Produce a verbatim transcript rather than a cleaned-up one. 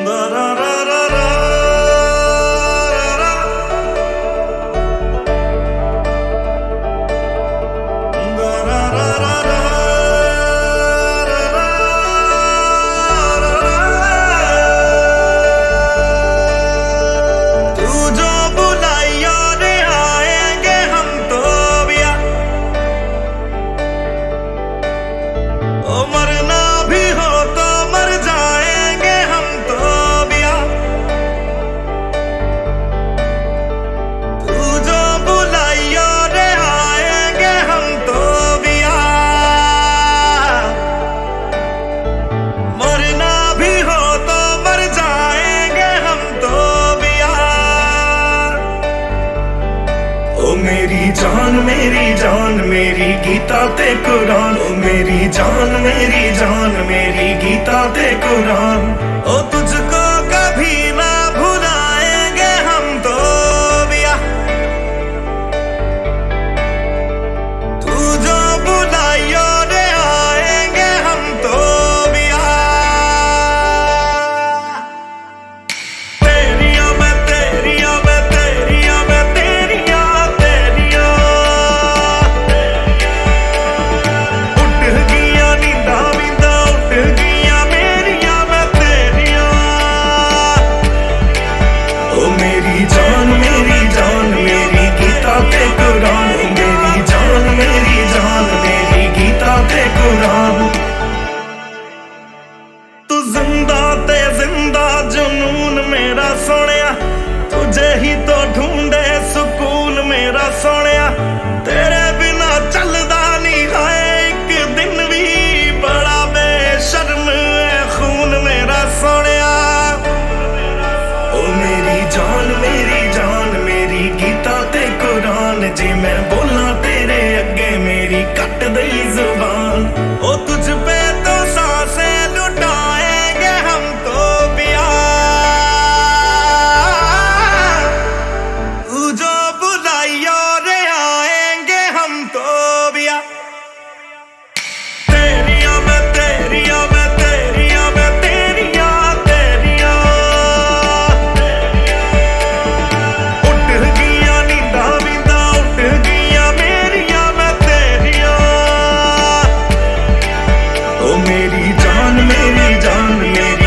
मेरी जान मेरी जान मेरी गीता ते कुरान, ओ मेरी जान मेरी जान मेरी गीता ते कुरान। ओ तुझको कभी ना भुलाएंगे हम तो बिया, तू जो बुलाइयो रे आएंगे हम तो बिया। तेरिया मैं तेरिया मैं तेरिया मैं तेरिया तेरिया उठ गया नींदा वींदा उठ गया मेरिया मैं तेरिया। ओ मेरी जान मेरी जान मेरी गीता ते कुरान, ओ मेरी जान मेरी जान मेरी गीता ते कुरान। तू जिंदा ते जिंदा जुनून मेरा सोनिया, तुझे ही तो ढूंढे सुकून मेरा सोनिया। तेरे बिना चलदा नहीं है एक दिन भी, बड़ा बेशर्म है खून मेरा सोनिया। ओ मेरी जान मेरी जान मेरी गीता ते कुरान, जे मैं बोला तेरे अगे मेरी कट दई जुबान। ओ तुझ पे तो सांसें लुटाएंगे हम तो बिया, तू जो बुलाइयो रे आएंगे हम तो बिया। तेरिया मैं तेरिया मैं तेरिया मैं तेरिया तेरिया उठ गया नींदा वींदा उठ गया मेरिया मैं तेरिया। ओ मेरी जान मेरी जान मेरी